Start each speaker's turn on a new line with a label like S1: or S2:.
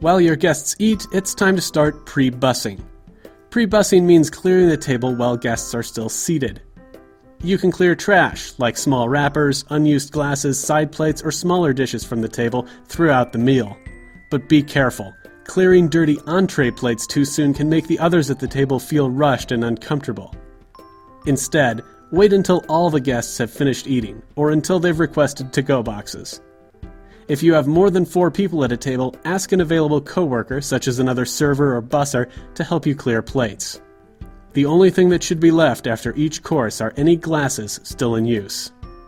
S1: While your guests eat, it's time to start pre-bussing. Pre-bussing means clearing the table while guests are still seated. You can clear trash, like small wrappers, unused glasses, side plates, or smaller dishes from the table throughout the meal. But be careful. Clearing dirty entree plates too soon can make the others at the table feel rushed and uncomfortable. Instead, wait until all the guests have finished eating, or until they've requested to-go boxes. If you have more than 4 people at a table, ask an available coworker, such as another server or busser, to help you clear plates. The only thing that should be left after each course are any glasses still in use.